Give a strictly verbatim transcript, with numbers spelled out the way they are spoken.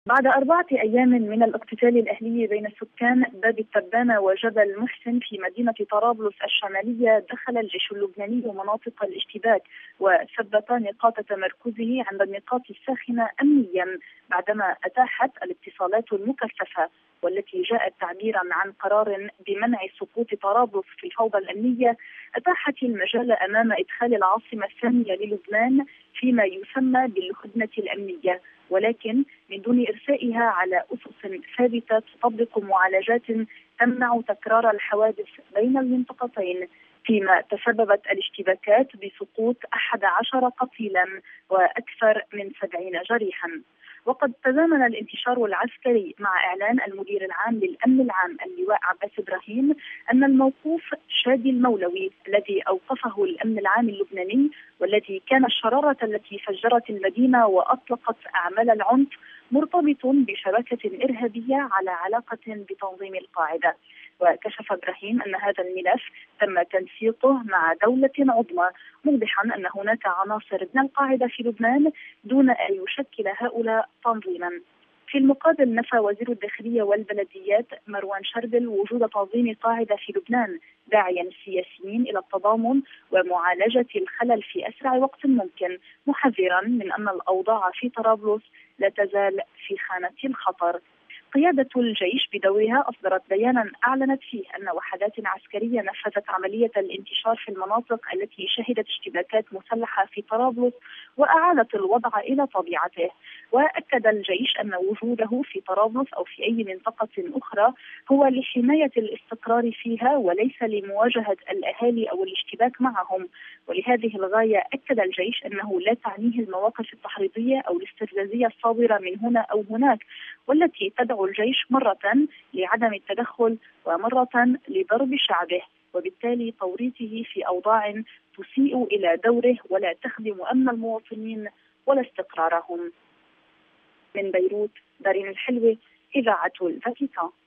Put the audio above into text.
بعد أربعة أيام من الاقتتال الأهلي بين سكان باب التبانة وجبل محسن في مدينة طرابلس الشمالية، دخل الجيش اللبناني مناطق الاشتباك وثبت نقاط تمركزه عند النقاط الساخنة أمنيا، بعدما أتاحت الاتصالات المكثفة والتي جاءت تعبيرا عن قرار بمنع سقوط طرابلس في الفوضى الأمنية، أتاحت المجال أمام إدخال العاصمة الثانية للبنان فيما يسمى بالهدنة الأمنية، ولكن من دون إرسائها على أسس ثابتة تطبق معالجات تمنع تكرار الحوادث بين المنطقتين، فيما تسببت الاشتباكات بسقوط أحد عشر قتيلا وأكثر من سبعين جريحا. وقد تزامن الانتشار العسكري مع إعلان المدير العام للأمن العام اللواء عباس إبراهيم أن الموقوف شادي المولوي الذي أوقفه الأمن العام اللبناني، والذي كان الشرارة التي فجرت المدينة وأطلقت أعمال العنف، مرتبط بشبكة إرهابية على علاقة بتنظيم القاعدة. وكشف إبراهيم أن هذا الملف تم تنسيقه مع دولة عظمى، موضحا أن هناك عناصر من القاعدة في لبنان دون أن يشكل هؤلاء تنظيما. في المقابل، نفى وزير الداخلية والبلديات مروان شربل وجود تنظيم قاعدة في لبنان، داعيا السياسيين إلى التضامن ومعالجة الخلل في أسرع وقت ممكن، محذرا من أن الأوضاع في طرابلس لا تزال في خانة الخطر. قيادة الجيش بدورها أصدرت بيانا أعلنت فيه أن وحدات عسكرية نفذت عملية الانتشار في المناطق التي شهدت اشتباكات مسلحة في طرابلس وأعادت الوضع إلى طبيعته. وأكد الجيش أن وجوده في طرابلس أو في أي منطقة أخرى هو لحماية الاستقرار فيها وليس لمواجهة الأهالي أو الاشتباك معهم. ولهذه الغاية أكد الجيش أنه لا تعنيه المواقف التحريضية أو الاستفزازية الصادرة من هنا أو هناك، والتي تدعو الجيش مرة لعدم التدخل ومرة لضرب شعبه، وبالتالي توريطه في أوضاع تسيء إلى دوره ولا تخدم أمن المواطنين ولا استقرارهم. من بيروت، دارين الحلوة، إذاعة الفاتيكان.